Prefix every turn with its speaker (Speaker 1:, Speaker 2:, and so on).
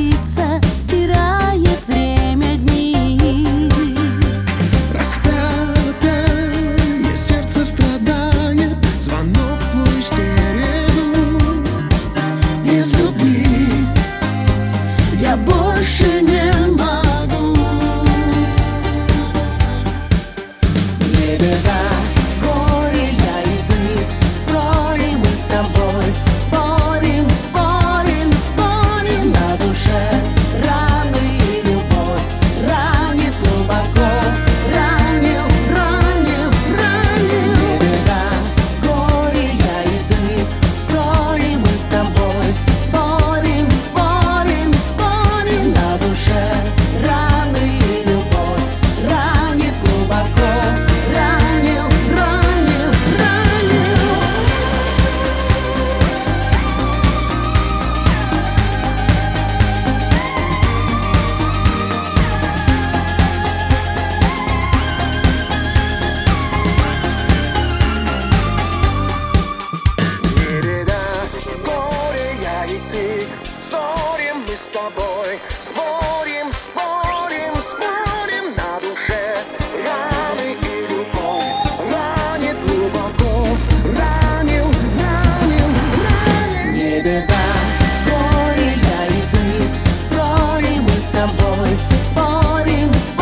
Speaker 1: лица стирает время дни.
Speaker 2: Распятое сердце страдает, звонок твой стереду.
Speaker 1: Без любви я больше не могу. Не беда, горе я и ты, ссорим мы с тобой, спорим, спорим, спорим на душе. Раны и любовь ранит глубоко, ранил, ранил, ранил. Не беда, горе я и ты, ссорим мы с тобой, спорим, спорим, спорим на душе. Раны и любовь ранит глубоко, ранил, ранил, ранил.
Speaker 2: Не беда, горе я и ты, ссорим мы с тобой, спорим, спорим, спорим на душе. Раны и любовь ранит глубоко, ранил, ранил, ранил.
Speaker 1: Не беда, горе я и ты, ссорим мы с тобой, спорим,